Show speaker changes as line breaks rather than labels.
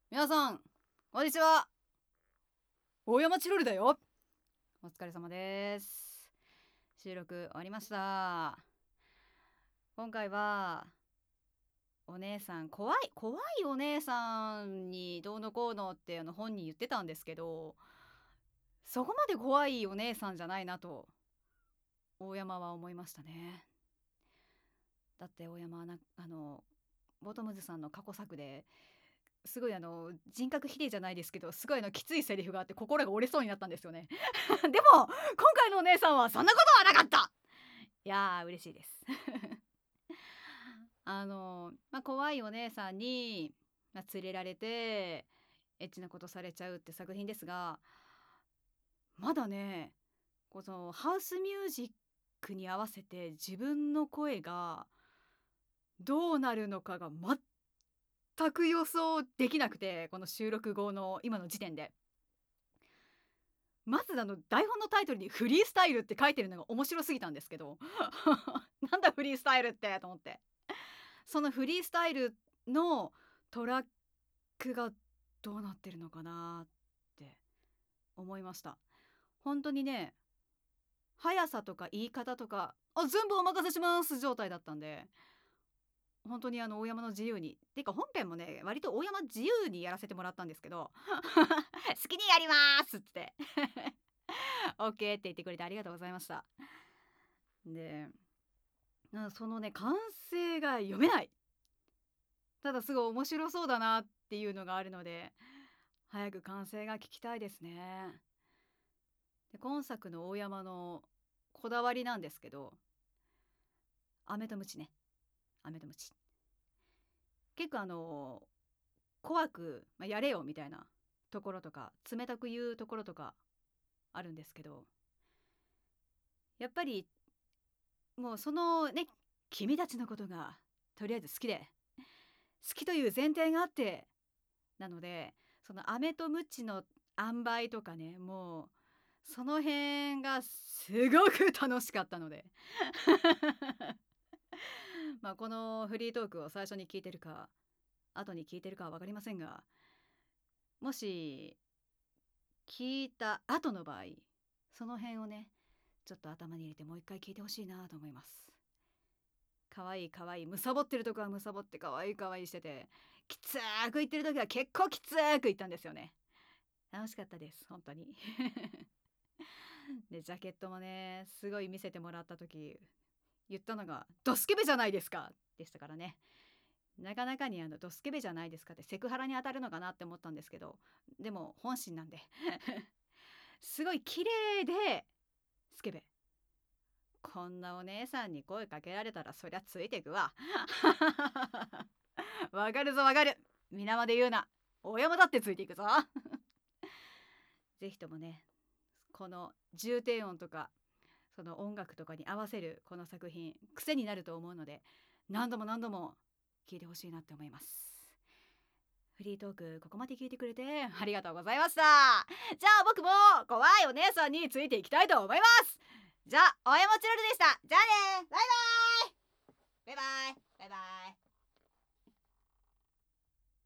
皆さんこんにちは。大山チロルだよ。お疲れ様です。収録終わりました。今回はお姉さん、怖いお姉さんにどうのこうのって本に言ってたんですけど、そこまで怖いお姉さんじゃないなと大山は思いましたね。だって大山はボトムズさんの過去作ですごい人格否定じゃないですけど、すごいきついセリフがあって心が折れそうになったんですよね。でも今回のお姉さんはそんなことはなかった。いやー嬉しいです。怖いお姉さんに、連れられてエッチなことされちゃうって作品ですが、まだね、このハウスミュージックに合わせて自分の声がどうなるのかが全く予想できなくて、この収録後の今の時点で。まず台本のタイトルにフリースタイルって書いてるのが面白すぎたんですけどなんだフリースタイルってと思って、そのフリースタイルのトラックがどうなってるのかなって思いました。本当にね、速さとか言い方とか全部お任せします状態だったんで、本当に大山の自由にてか本編もね割と大山自由にやらせてもらったんですけど好きにやりますっつってOK って言ってくれてありがとうございました。で、そのね完成が読めない。ただすごい面白そうだなっていうのがあるので、早く完成が聞きたいですね。で、今作の大山のこだわりなんですけど、飴とムチね。飴とムチ。結構怖く、やれよみたいなところとか、冷たく言うところとかあるんですけど、やっぱりもうそのね、君たちのことがとりあえず好きという前提があってなので、その飴とムチの塩梅とかね、もうその辺がすごく楽しかったのでこのフリートークを最初に聞いてるか後に聞いてるかは分かりませんが、もし聞いた後の場合、その辺をねちょっと頭に入れてもう一回聞いてほしいなと思います。可愛い可愛い、むさぼってるとこはむさぼって可愛い可愛いしてて、きつーく言ってる時は結構きつーく言ったんですよね。楽しかったです本当にでジャケットもねすごい見せてもらった時言ったのがドスケベじゃないですかでしたからね。なかなかにドスケベじゃないですかってセクハラに当たるのかなって思ったんですけど、でも本心なんですごい綺麗でスケベ。こんなお姉さんに声かけられたらそりゃついてくわわかるぞわかる、皆まで言うな、大山だってついていくぞぜひともね、この重低音とかその音楽とかに合わせるこの作品癖になると思うので、何度も何度も聞いてほしいなって思います。フリートークここまで聞いてくれてありがとうございました。じゃあ僕も怖いお姉さんについていきたいと思います。じゃあ大山チロルでした。じゃあね、バイバイバイバイバイバイ。